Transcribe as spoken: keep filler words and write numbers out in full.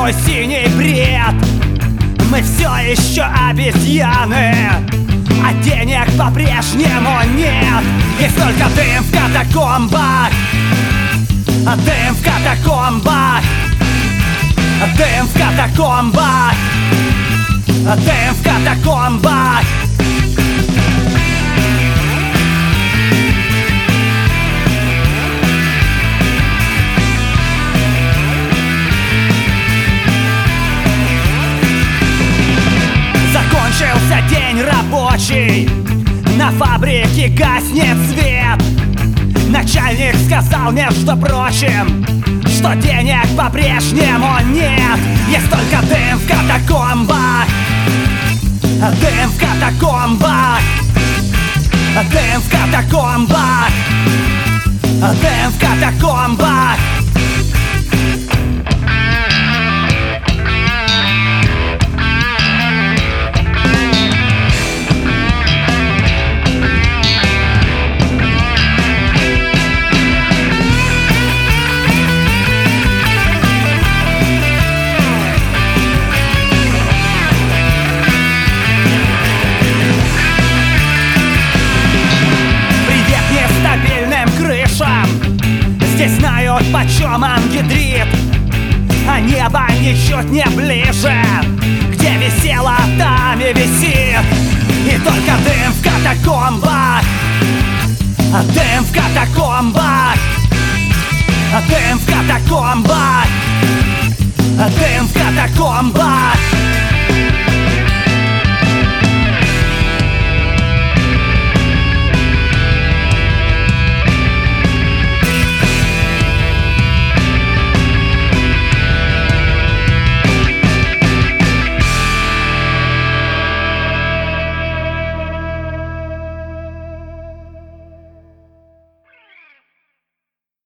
мой синий бред. Мы все еще обезьяны, а денег по-прежнему нет. Есть только дым в катакомбах, дым в катакомбах, дым в катакомбах, дым в катакомбах. Закончился день рабочий, на фабрике гаснет свет. Начальник сказал, между прочим, что денег по-прежнему нет. Есть только дым в катакомбах, дым в катакомбах, дым в катакомбах, дым в катакомбах. Здесь знают, почем ангидрит, а небо ничуть не ближе. Где висело, там и висит. И только дым в катакомбах, дым в катакомбах, дым в катакомбах, дым в катакомбах.